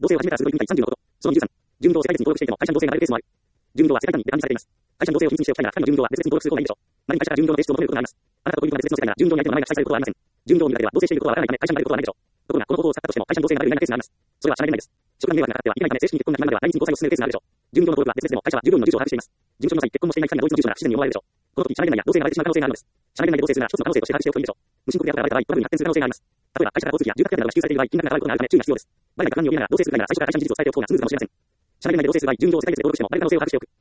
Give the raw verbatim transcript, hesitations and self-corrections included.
同性を始めたら鋭いみたいさんじゅうのこと。そのにじゅうさん、純同世界別に登録していても会社の同性がないケースもある。純同は世界単位で管理されています。会社の同性を禁止にしておきたいなら、会社の純同は別々に登録する方がいいでしょう。また会社から純同の提出を求めることがあります。あなたと恋人が別々の世界なら純同に相手の名前が記載されることはありません。純同にだけでは同棲していることはわからないため会社に入ることはないでしょう。ところが、この方法を使ったとしても会社の同性がなるようなケースがあります。それは社内恋愛です。職場に迷惑がかかってはいけないため正式に結婚が決まるまでは内密に交際を進めるケースがあるでしょう。純同の登録は別々でも会社は従業員の住所を把握しています。事務所の際、結婚もしていない二人が同一の住所なら不自然に思われるでしょう。この時、社内恋愛や同性が生まれてしまう可能性があるのです。社内恋愛で同棲するなら一つの可能性として把握しておくといいでしょう。無申告であった場合、トラブルに発展する可能性があります。例えば、会社から交通費や住宅費などが支給されている場合、金額が上がることがあるため注意が必要です。誰かが不安に怯えながら同棲する際には最初から会社に事実を伝えておく方がスムーズかもしれません。社内恋愛で同棲する場合、純同を世界別で登録してもバレる可能性を把握しておく。